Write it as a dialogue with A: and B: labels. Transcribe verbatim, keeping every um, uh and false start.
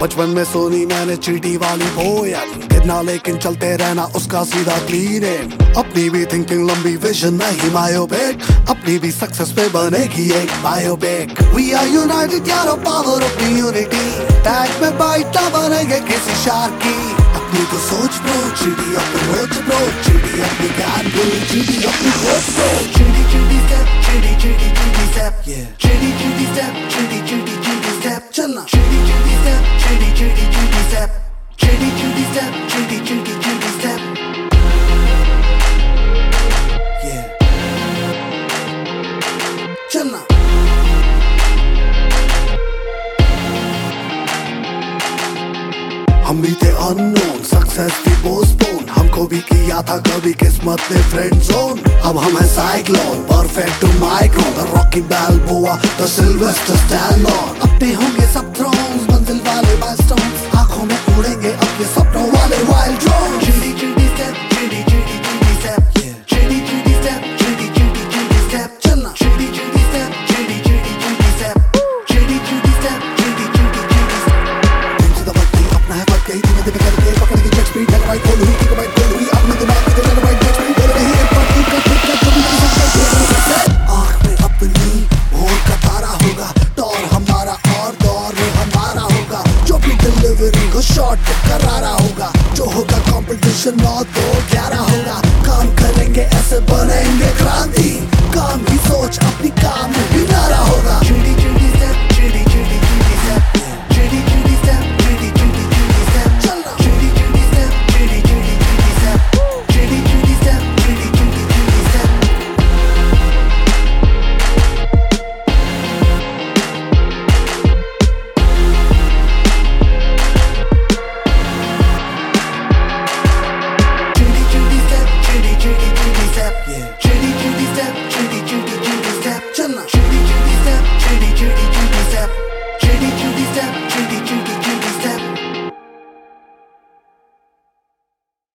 A: बचपन में सुनी मैंने चीटी वाली पोयम, गिरना लेकिन चलते रहना उसका सीधा क्लीन एम। अपनी भी थिंकिंग लंबी, विजन नहीं मायोपिक, अपनी भी सक्सेस पे बनेगी एक बायोपिक। वी आर यूनाइटेड यारो, पावर ऑफ यूनिटी, टैग में बाइट ना बनेंगे किसी शार्क की। अपनी तो सोच ब्रो, चीटी अपनी रोच ब्रो, चीटी अपनी ज्ञान बुरी, चीटी अपनी खोज ब्रो। चीटी चीटी स्टेप, चीटी चीटी चीटी स्टेप, चीटी चीटी स्टेप, चीटी चीटी चीटी स्टेप, चलना चीटी चीटी स्टेप, चीटी चीटी चीटी स्टेप, चीटी चीटी स्टेप, चीटी चीटी चीटी स्टेप। चलना हम भी थे अननोन, सक्सेस थी पोस्टपोन, हमको भी किया था कभी किस्मत ने फ्रेंड जोन। अब हम है cyclone, perfect to micron, the Rocky Balboa, the Sylvester Stallone. अपने होंगे सब थ्रोन्स, मंजिल वाले माइलस्टोन्स, आंखों में उड़ेंगे अपने सपनों वाले वाइल्ड ड्रोन। चिड़ी चिड़ी स्टेप, चिड़ी चिड़ी चिड़ी स्टेप, चिड़ी चिड़ी स्टेप, चिड़ी चिड़ी चिड़ी स्टेप, चलना चिड़ी चिड़ी स्टेप, चिड़ी चिड़ी चिड़ी स्टेप, चिड़ी चिड़ी स्टेप, चिड़ी चिड़ी चिड़ी स्टेप। दिन से दबकती अपना है फट गई, धीमे धीमे करके पकड़ के जेट स्पीड, लग राइट खोल हुई की कमाई खोल हुई, अपने दिमाग में चल राइट जेट स्पीड, बोल रही है पार्टी का किक का कभी नहीं सकता। आँख में अपनी और का तारा होगा, दौर हमारा और दौर हमारा होगा, जो भी डिलीवरी हो शॉर्ट करारा होगा, जो होगा कंपटीशन नौ दो ग्यारह होगा। काम करेंगे ऐसे बनेंगे क्रांति, काम ही सोच अपनी काम में भी